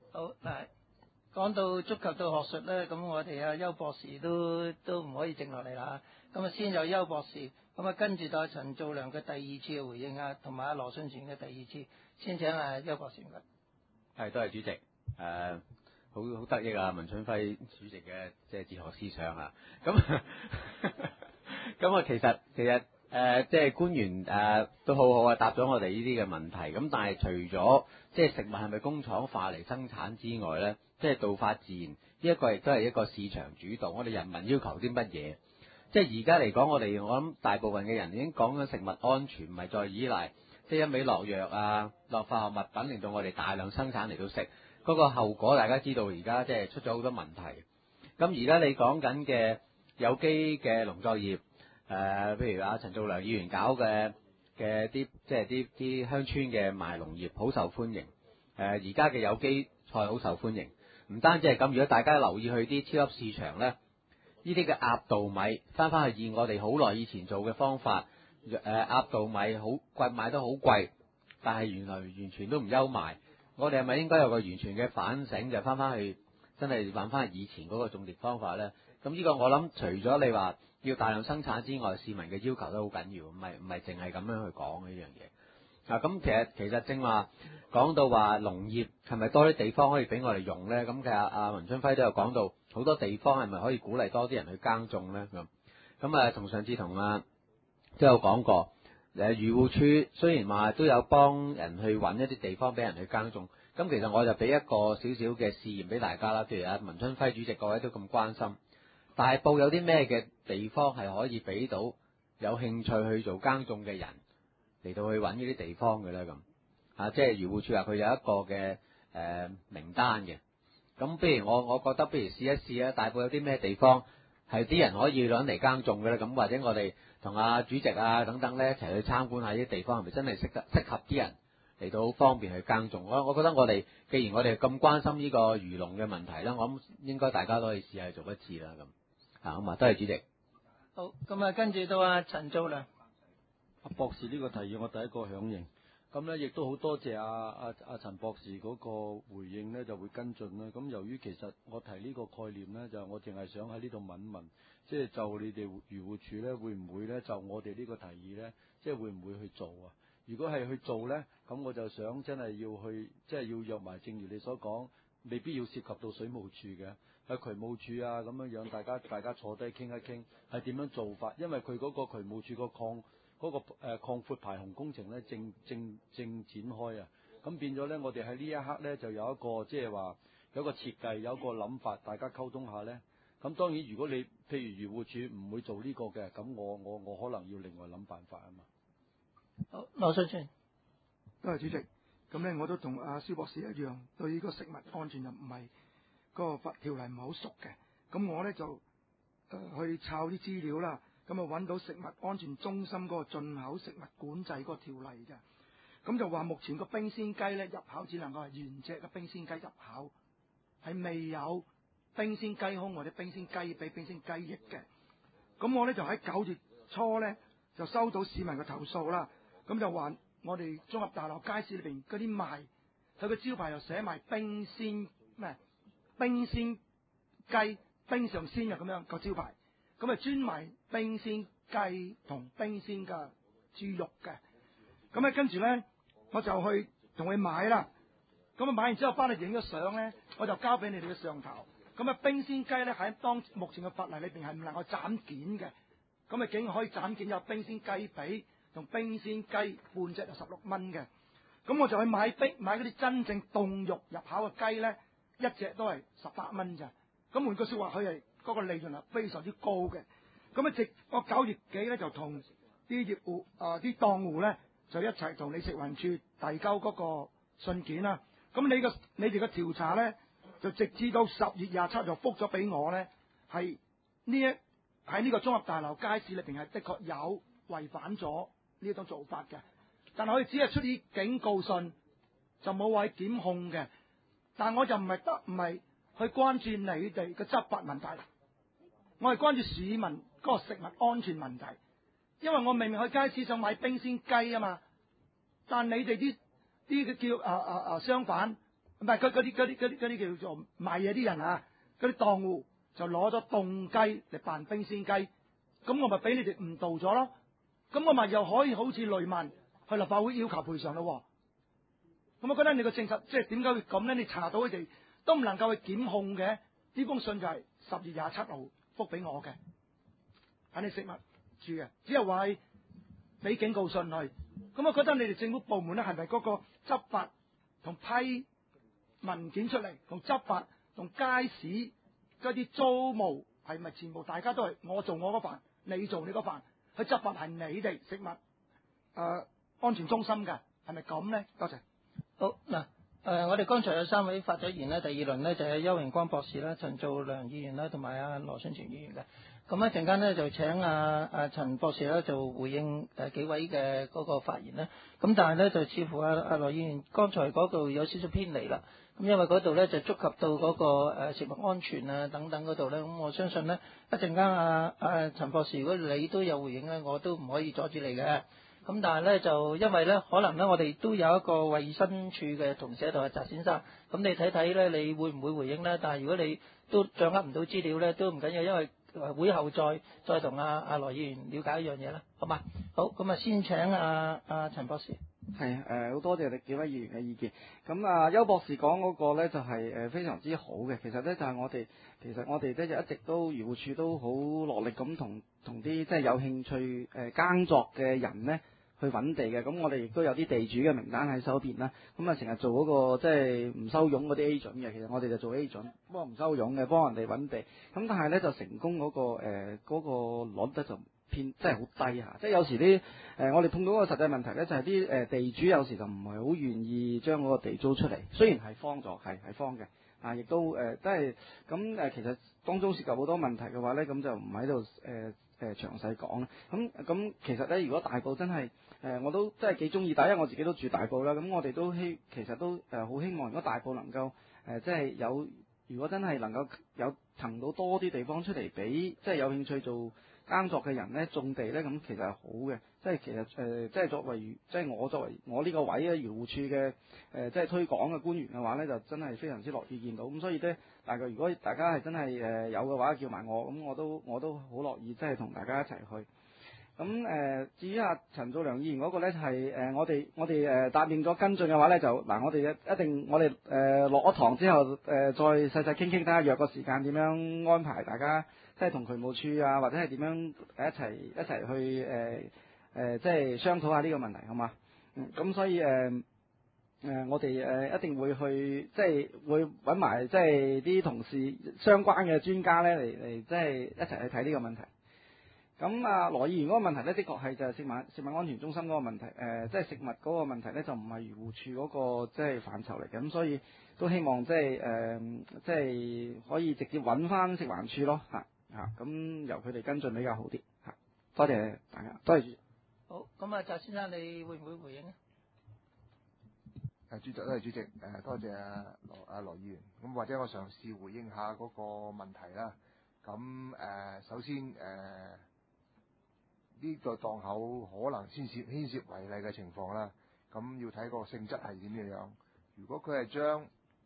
好嗱，講到足球到學術咧，咁我哋阿邱博士都唔可以靜落嚟啦。咁啊，先有邱博士，咁啊跟住到陳造良嘅第二次嘅回應啊，同埋阿羅信全嘅第二次，先請阿邱博士唔該。 係，多謝主席。好得益啊，文春輝主席嘅即係哲學思想啊。咁咁啊，其實即係官員都好好啊，答咗我哋呢啲嘅問題。咁但係除咗即係食物係咪工廠化嚟生產之外咧，即係道法自然呢一個亦都係一個市場主導。我哋人民要求啲乜嘢？即係而家嚟講，我諗大部分嘅人已經講緊食物安全，唔係再依賴即係一味落藥啊、落化學物品，令到我哋大量生產嚟到食。嗰個後果大家知道，而家即係出咗好多問題。咁而家你講緊嘅有機嘅農作業，譬如陳造良議員搞嘅啲即係啲鄉村嘅賣農業好受歡迎。而家嘅有機菜好受歡迎。唔單止係咁，如果大家留意去啲超級市場咧，呢啲嘅鴨稻米翻去以我哋好耐以前做嘅方法，鴨稻米好貴，賣得好貴，但係原來完全都唔憂賣。我哋係咪應該有個完全嘅反省，就翻去真係揾翻以前嗰個種植方法咧？咁呢個我諗除咗你話要大量生產之外，市民嘅要求都好緊要，唔係淨係咁樣去講呢樣嘢。咁其實正話講到話農業係咪多啲地方可以俾我哋用咧？咁其實阿文春輝都有講到好多地方係咪可以鼓勵多啲人去耕種咧？咁同上次同都有講過。漁護署雖然話都有幫人去揾一啲地方俾人去耕種，咁其實我就俾一個少少嘅試驗俾大家啦。譬如阿文春輝主席各位都咁關心，大埔有啲咩嘅地方係可以俾到有興趣去做耕種嘅人嚟到去揾呢啲地方嘅咧？即係漁護署話佢有一個嘅名單嘅。咁不如我覺得不如試一試啊！大埔有啲咩地方係啲人可以攞嚟耕種嘅咧？咁或者我哋同阿主席啊等等咧一齊去參觀下啲地方，係咪真係適合啲人嚟到好方便去耕種？我覺得我哋既然我哋咁關心呢個漁農嘅問題啦，我諗應該大家都可以試下做一次啦。咁多謝主席。 好，咁啊跟住到阿陳造良。 阿博士呢個提議，我第一個響應。咁咧，亦都好多謝阿陳博士嗰個回應咧，就會跟進啦。咁由於其實我提呢個概念咧，就我淨係想喺呢度問問，即係就你哋漁護署咧，會唔會咧就我哋呢個提議咧，即係會唔會去做啊？如果係去做咧，咁我就想真係要去，即係要約埋，正如你所講，未必要涉及到水務署嘅，喺渠務署啊咁樣樣，大家坐低傾一傾，係點樣做法？因為佢嗰個渠務署個擴闊排洪工程咧，正展開啊！咁變咗咧，我哋喺呢一刻咧，就有一個即係話有一個設計，有一個諗法，大家溝通下咧。咁當然，如果你譬如漁護署唔會做呢個嘅，咁我可能要另外諗辦法啊嘛。 好，羅信全。 多謝主席。咁咧，我都同阿蕭博士一樣，對呢個食物安全又唔係嗰個法條例唔係好熟嘅。咁我咧就去抄啲資料啦。咁啊揾到食物安全中心嗰個進口食物管制嗰個條例嘅，咁就話目前個冰鮮雞咧入口只能夠係原隻嘅冰鮮雞入口，係未有冰鮮雞胸或者冰鮮雞髀、冰鮮雞翼嘅。咁我咧就喺9月初咧就收到市民嘅投訴啦，咁就話我哋綜合大樓街市裏邊嗰啲賣，佢個招牌又寫埋冰鮮雞、冰上鮮肉咁樣個招牌。咁啊專賣冰鮮雞同冰鮮嘅豬肉嘅，咁咧跟住咧我就去同佢買啦，咁啊買完之後翻嚟影咗相咧，我就交俾你哋嘅上頭。咁啊冰鮮雞咧喺目前嘅法例裏邊係唔能夠斬件嘅，咁啊竟然可以斬件，有冰鮮雞髀同冰鮮雞半隻就16蚊嘅，咁我就去買嗰啲真正凍肉入口嘅雞咧，一隻都係18蚊咋，咁換句說話佢係嗰個利潤係非常之高嘅，咁啊我9月幾咧就同啲業戶啲檔戶咧就一齊同你食環署遞交嗰個信件啦。咁你哋嘅調查咧就直至到10月27就覆咗俾我咧，係喺呢個綜合大樓街市裏邊係的確有違反咗呢一種做法嘅，但係我哋只係出啲警告信，就冇話檢控嘅。但我就唔係去關注你哋嘅執法問題，我係關注市民嗰個食物安全問題。因為我明明去街市想買冰鮮雞啊嘛，但你哋啲叫相反， 唔係嗰啲叫做賣嘢啲人啊，嗰啲檔戶就攞咗凍雞嚟扮冰鮮雞，咁我咪俾你哋誤導咗咯。咁我咪又可以好似雷曼去立法會要求賠償咯。咁我覺得你個證實即係點解會咁咧？你查到佢哋都唔能夠去檢控嘅。呢封信就係10月27號覆俾我嘅，喺你食物處嘅，只係話係俾警告信去。咁我覺得你哋政府部門咧係咪嗰個執法同批文件出嚟，同執法同街市嗰啲租務係咪全部大家都係我做我嗰份，你做你嗰份，去執法係你哋食物安全中心嘅，係咪咁咧？多謝。 好嗱。我哋剛才有3位發咗言咧，第二輪咧就係邱榮光博士啦、陳造良議員啦，同埋阿羅信全議員嘅。咁一陣間咧就請阿陳博士咧就回應幾位嘅嗰個發言啦。咁但係咧就似乎阿羅議員剛才嗰度有少少偏離啦。咁因為嗰度咧就觸及到嗰個食物安全啊等等嗰度咧，咁我相信咧一陣間阿陳博士如果你都有回應咧，我都唔可以阻止你嘅。咁但係咧就因為咧可能咧我哋都有一個衛生署嘅同事喺度，阿翟先生，咁你睇睇咧，你會唔會回應咧？但係如果你都掌握唔到資料咧，都唔緊要，因為會後再同阿羅議員了解一樣嘢啦，好嘛？好，咁啊先請阿陳博士。 係好多謝你幾位議員嘅意見。咁邱博士講嗰個咧就係非常之好嘅。其實咧就係我哋咧就一直都漁護署都好落力咁同啲即係有興趣耕作嘅人咧去揾地嘅。咁我哋亦都有啲地主嘅名單喺手邊啦。咁成日做嗰個即係唔收傭嗰啲 agent 嘅。其實我哋就做 agent，不過唔收傭嘅，幫人哋揾地。咁但係咧就成功嗰個率咧就偏真係好低下，即係有時啲我哋碰到個實際問題咧，就係啲地主有時就唔係好願意將嗰個地租出嚟，雖然係荒咗，係荒嘅，亦都都係咁其實當中涉及好多問題嘅話咧，咁就唔喺度詳細講啦。咁其實咧，如果大埔真係我都真係幾中意，第一我自己都住大埔啦，咁我哋都其實都好希望，如果大埔能夠即係有，如果真係能夠有騰到多啲地方出嚟俾即係有興趣做耕作嘅人咧種地咧，咁其實係好嘅，即係其實即係作為即係我作為我呢個位嘅漁護署嘅即係推廣嘅官員嘅話咧，就真係非常之樂意見到。咁所以咧，大概如果大家係真係有嘅話，叫埋我，咁我都好樂意即係同大家一齊去。咁至於阿陳造良議員嗰個咧，就係我哋答應咗跟進嘅話咧，就嗱我哋一定我哋落咗堂之後再細細傾傾，睇下約個時間點樣安排大家。即係同渠務處啊，或者係點樣一齊去即係商討下呢個問題，好嘛？咁所以我哋一定會去，即係會揾埋即係啲同事相關嘅專家咧嚟即係一齊去睇呢個問題。咁羅議員嗰個問題咧，的確係就係食物安全中心嗰個問題，即係食物嗰個問題咧，就唔係漁護署嗰個即係範疇嚟嘅。咁所以都希望即係可以直接揾翻食環署咯嚇。咁由佢哋跟進比較好啲嚇，多謝大家，多謝主席。 好，咁翟先生你會唔會回應啊？ 主席，多謝主席，多謝阿羅議員。咁或者我嘗試回應下嗰個問題啦。咁首先呢個檔口可能牽涉違例嘅情況啦。咁要睇個性質係點樣。如果佢係將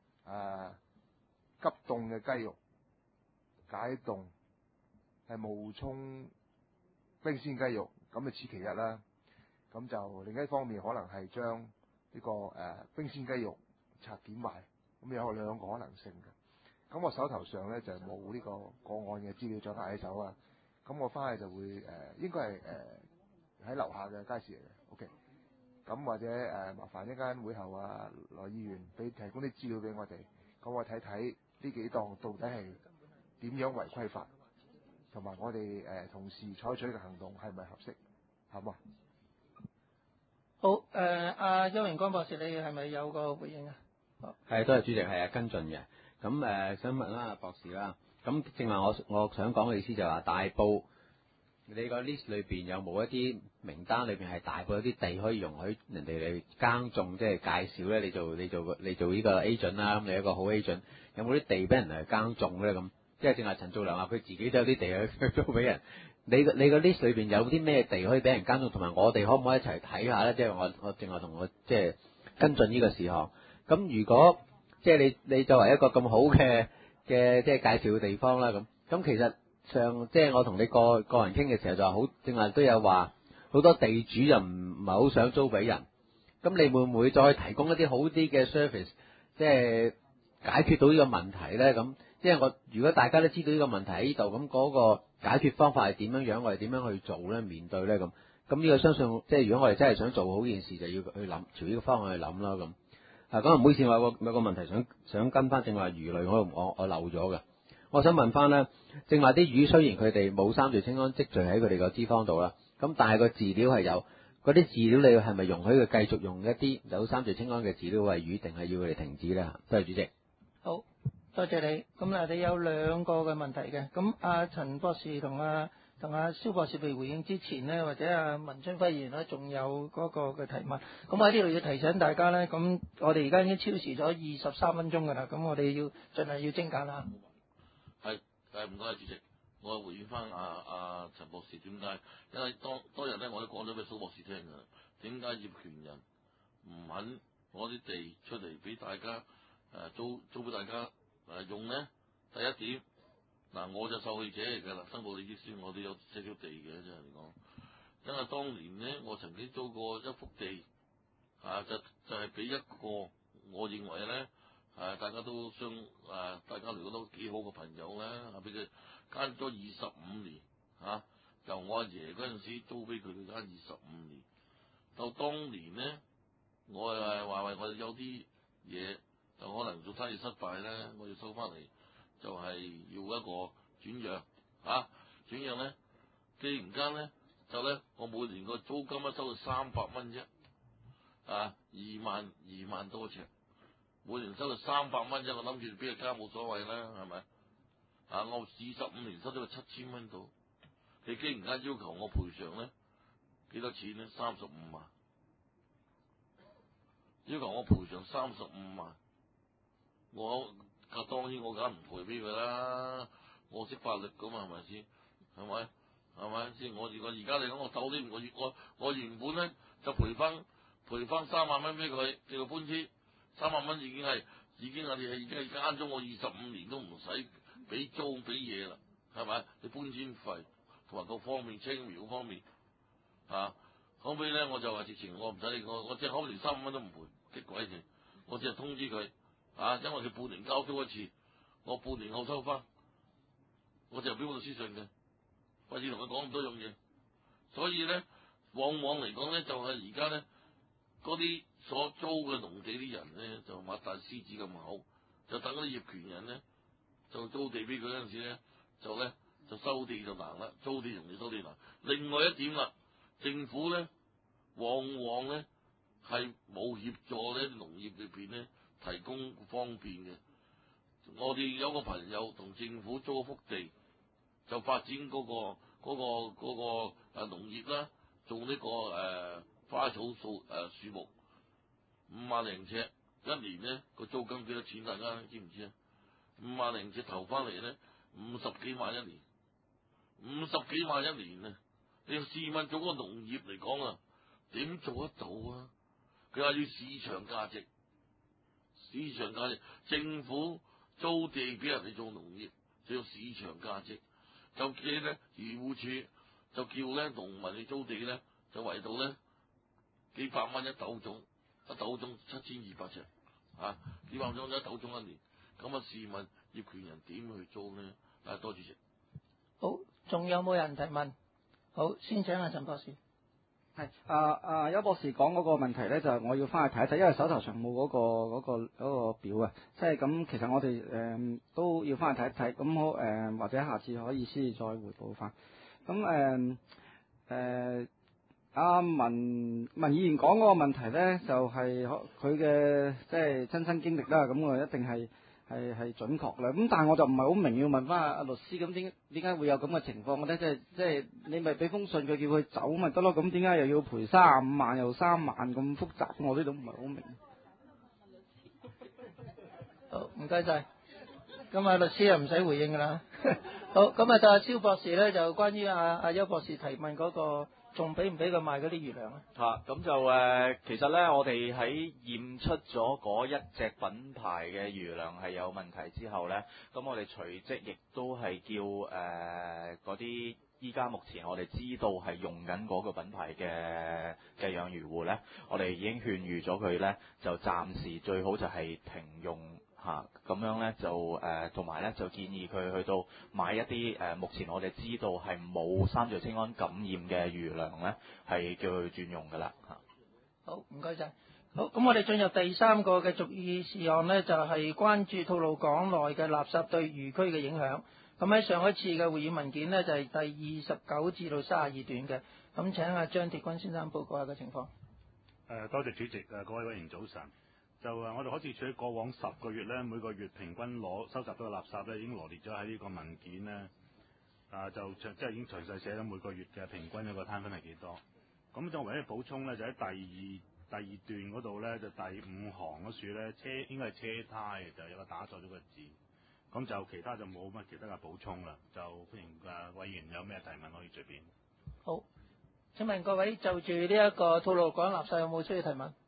急凍嘅雞肉解凍，係冒充冰鮮雞肉，咁就此其一啦。咁就另一方面，可能係將呢個冰鮮雞肉拆件賣，咁有兩個可能性嘅。咁我手頭上咧就冇呢個個案嘅資料掌握喺手啊。咁我翻去就會應該係喺樓下嘅街市嚟嘅。OK。咁或者麻煩一間會後羅議員提供啲資料俾我哋，咁我睇睇呢幾檔到底係點樣違規法。同埋我哋同時採取嘅行動係咪合適，好嘛？ 好，阿邱榮光博士，你係咪有個回應啊？ 係，多謝主席，係跟進嘅。咁想問啦，博士啦，咁正話我想講嘅意思就係話，大埔你個 list 裏邊有冇一啲名單裏邊係大埔有啲地可以容許人哋嚟耕種，即係介紹咧？你做呢個 agent 啦，咁你一個好 agent，有冇啲地俾人嚟耕種咧？咁即係正話陳造良話，佢自己都有啲地去租俾人。你個 list 裏邊有啲咩地可以俾人耕種，同埋我哋可唔可以一齊睇下咧？即係我正話同我即係跟進呢個事項。咁如果即即係你作為一個咁好嘅即係介紹嘅地方啦咁其實即係我同你個人傾嘅時候就話好，正話都有話好多地主就唔係好想租俾人，咁你會唔會再提供一啲好啲嘅 service， 即係解決到呢個問題咧？咁即係如果大家都知道呢個問題喺呢度，咁嗰個解決方法係點樣，我哋點樣去做咧？面對咧咁呢個相信即係如果我哋真係想做好件事，就要去諗朝呢個方向去諗啦咁。咁唔好意思，我有個問題想跟翻正話魚類，我漏咗嘅。我想問翻咧，正話啲魚雖然佢哋冇三聚氰胺積聚喺佢哋個脂肪度啦，咁但係個飼料係有，嗰啲飼料你係咪容許佢繼續用一啲有三聚氰胺嘅飼料餵魚，定係要佢哋停止咧？多謝主席。 好，多謝你。咁你有兩個嘅問題嘅。咁阿陳博士同阿蕭博士被回應之前呢，或者阿文春輝議員呢，仲有嗰個嘅提問。咁我喺呢度要提醒大家呢，咁我哋而家已經超時咗23分鐘㗎啦。咁我哋要盡量要精簡啦。 係唔該主席，我回應翻阿陳博士點解？因為當日咧我都講咗俾蘇博士聽㗎，點解業權人唔肯攞啲地出嚟俾大家租俾大家用呢？第一點，我就受害者嚟㗎啦，申報利益書我都有少少地嘅，真係嚟講。因為當年呢，我曾經租過一幅地，就係俾一個我認為咧。大家都大家嚟講都幾好嘅朋友咧，俾佢間咗25年，由我阿爺嗰陣時租俾佢間25年，到當年咧，我話為我有啲嘢就可能做生意失敗咧，我要收翻嚟，就係要一個轉讓，轉讓咧，既然間咧就咧，我每年個租金咧收到300蚊啫，2萬多尺。每年收到300蚊啫，我諗住俾佢加冇所謂啦，係咪？我25年收咗佢7000蚊到，你既然間要求我賠償咧，幾多錢咧？35萬，要求我賠償35萬，我當然我梗唔賠俾佢啦，我識法律噶嘛，係咪先？係咪先？我而家嚟講，我斗啲我原本咧就賠翻3萬蚊俾佢，叫佢搬遷。3萬蚊已經係慳咗我25年都唔使俾租俾嘢啦，係咪？你搬遷費同埋各方面青苗方面，後尾咧我就話直情我唔使我即係可能連3萬蚊都唔賠，激鬼線！我只係通知佢，因為佢半年交租一次，我半年後收翻，我就俾我律師信嘅，費事同佢講咁多樣嘢。所以咧，往往嚟講咧，就係而家咧嗰啲。所租嘅農地啲人咧就擘大獅子咁口，就等嗰啲業權人咧就租地俾佢嗰陣時咧就收地就難啦，租地容易收地難。另外一點啦，政府咧往往咧係冇協助咧農業裏邊咧提供方便嘅。我哋有個朋友同政府租幅地，就發展嗰個農業啦，做呢個花草樹木。5萬零尺一年咧，個租金幾多錢？大家知唔知啊？5萬零尺投翻嚟咧，50幾萬一年，50幾萬一年啊！你試問做個農業嚟講啊，點做得到啊？佢話要市場價值，政府租地俾人哋做農業，就要市場價值。就叫咧漁護署就叫咧農民去租地咧，就圍到咧幾百蚊一斗種。一斗種7200尺，幾百種一斗種一年，咁試問業權人點去租呢？多主席。 好，仲有冇人提問？好，先請阿陳博士。 係，邱博士講嗰個問題咧，就係我要翻去睇一睇，因為手頭上冇嗰個表啊，即係咁，其實我哋都要翻去睇一睇，咁好或者下次可以先再回報翻。咁阿文議員講嗰個問題咧，就係佢嘅即係親身經歷啦，咁我一定係準確啦。咁但係我就唔係好明，要問翻阿律師，咁點解會有咁嘅情況嘅咧？即係你咪俾封信佢叫佢走咪得咯？咁點解又要賠35萬又3萬咁複雜？我呢度唔係好明。 好，唔該晒。咁啊，律師又唔使回應㗎啦。 好，咁啊，到阿蕭博士咧，就關於阿邱博士提問嗰、個，仲俾唔俾佢賣嗰啲魚糧啊？ 咁就其實咧，我哋喺驗出咗嗰一隻品牌嘅魚糧係有問題之後咧，咁我哋隨即亦都係叫嗰啲依家目前我哋知道係用緊嗰個品牌嘅養魚戶咧，我哋已經勸喻咗佢咧，就暫時最好就係停用。咁樣咧就同埋咧就建議佢去到買一啲目前我哋知道係冇三聚氰胺感染嘅魚糧咧，係叫佢轉用噶啦嚇。 好，唔該晒。好，咁我哋進入第三個嘅續議事項呢，就係、關注吐露港內嘅垃圾對漁區嘅影響。咁喺上一次嘅會議文件呢，就係、第29至到32段嘅。咁請阿張鐵軍先生報告下個情況。 多謝主席，各位委員早晨。就我哋海事處喺過往10個月咧，每個月平均收集到嘅垃圾咧，已經羅列咗喺呢個文件咧。就即係已經詳細寫咗每個月嘅平均一個攤分係幾多。咁就唯一補充咧，就喺第二段嗰度咧，就第5行嗰處咧，應該係車胎，就有個打錯咗個字。咁就其他就冇乜其他嘅補充啦。就歡迎委員有咩提問可以隨便。 好，請問各位就住呢一個吐露港垃圾有冇需要提問？